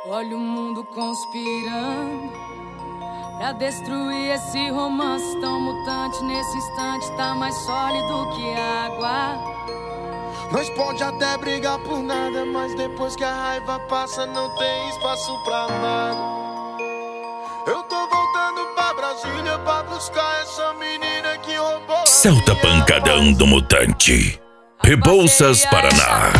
Olha o mundo conspirando pra destruir esse romance tão mutante. Nesse instante tá mais sólido que água. Nós pode até brigar por nada, mas depois que a raiva passa não tem espaço pra nada. Eu tô voltando pra Brasília pra buscar essa menina que roubou. Celta Pancadão do Mutante, Rebouças, Paraná.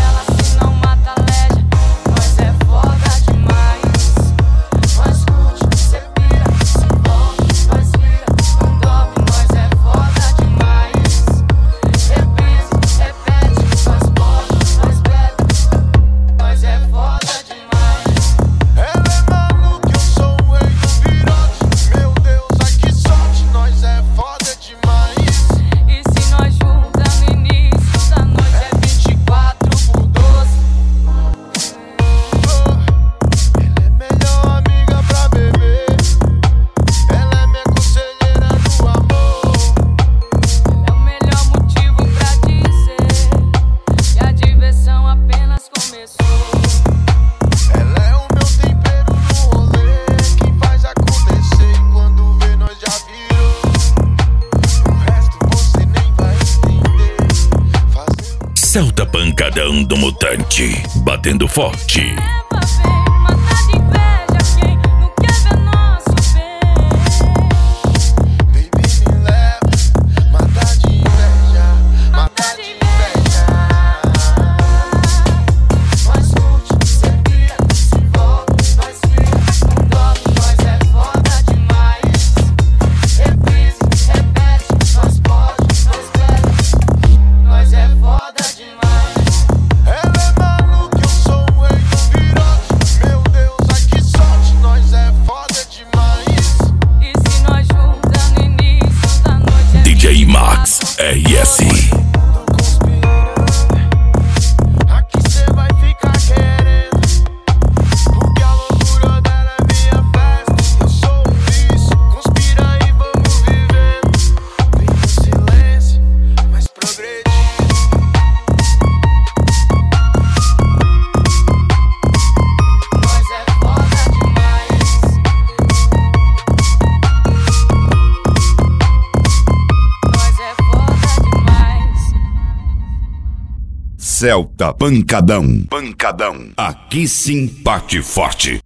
Celta Pancadão do Mutante, batendo forte. DJ Max RS. Celta Pancadão. Pancadão. Aqui sim bate forte.